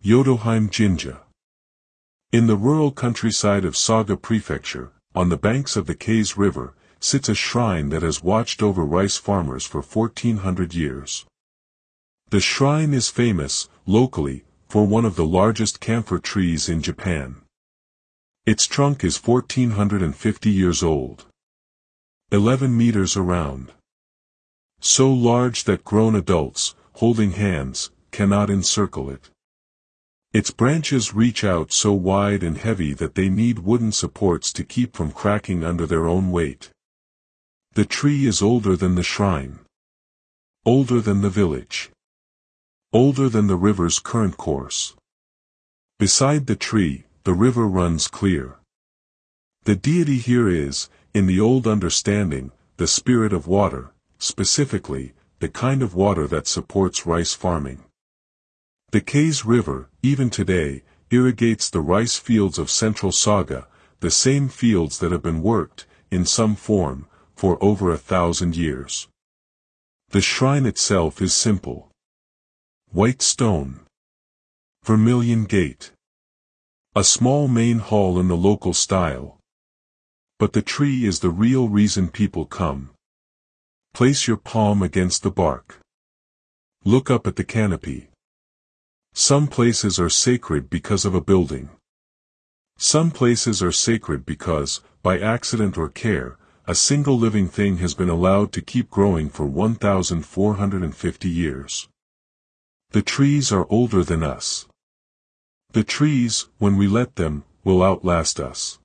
Jotunheim Jinja. In the rural countryside of Saga Prefecture, on the banks of the Kais River, sits a shrine that has watched over rice farmers for 1400 years. The shrine is famous, locally, for one of the largest camphor trees in Japan. Its trunk is 1450 years old. 11 meters around. So large that grown adults, holding hands, cannot encircle it. Its branches reach out so wide and heavy that they need wooden supports to keep from cracking under their own weight. The tree is older than the shrine. Older than the village. Older than the river's current course. Beside the tree, the river runs clear. The deity here is, in the old understanding, the spirit of water, specifically, the kind of water that supports rice farming. The Kais River, even today, irrigates the rice fields of central Saga, the same fields that have been worked, in some form, for over 1,000 years. The shrine itself is simple. White stone. Vermilion gate. A small main hall in the local style. But the tree is the real reason people come. Place your palm against the bark. Look up at the canopy. Some places are sacred because of a building. Some places are sacred because, by accident or care, a single living thing has been allowed to keep growing for 1,450 years. The trees are older than us. The trees, when we let them, will outlast us.